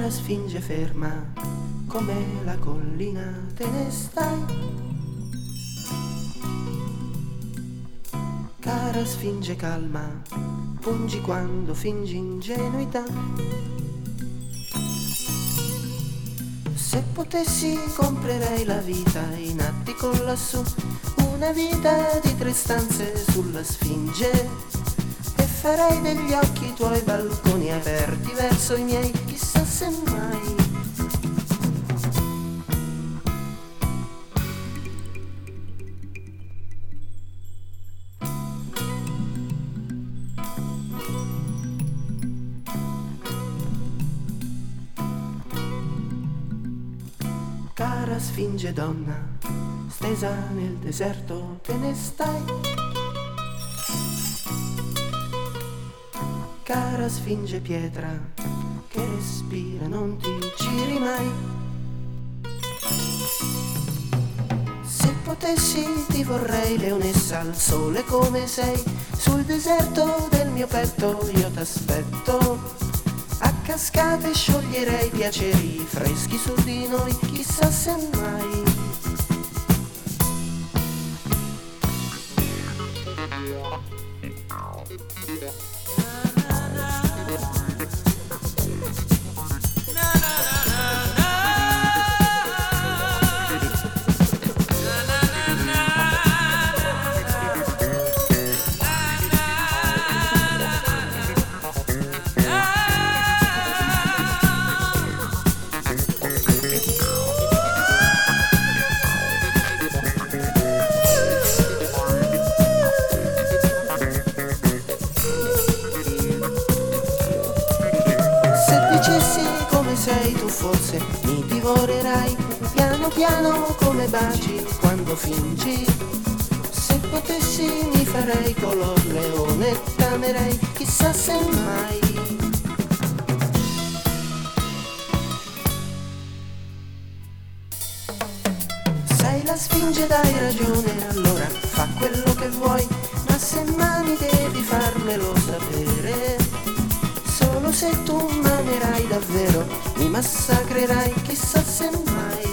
Cara sfinge ferma, come la collina te ne stai. Cara sfinge calma, pungi quando fingi ingenuità. Se potessi comprerei la vita in attico lassù, una vita di 3 stanze sulla sfinge, e farei degli occhi i tuoi balconi aperti verso i miei, chissà se mai. Cara sfinge donna, stesa nel deserto te ne stai. Cara sfinge pietra, che respira, non ti giri mai. Se potessi ti vorrei leonessa al sole come sei, sul deserto del mio petto io t'aspetto. A cascate scioglierei piaceri freschi su di noi, chissà se mai. Come sei tu forse mi divorerai piano piano come baci quando fingi. Se potessi mi farei color leone e t'amerei, chissà se mai. Sei la sfinge, dai ragione, allora fa quello che vuoi, ma se mani devi farmelo sapere. Solo se tu m'amerai davvero mi massacrerai, chissà se mai.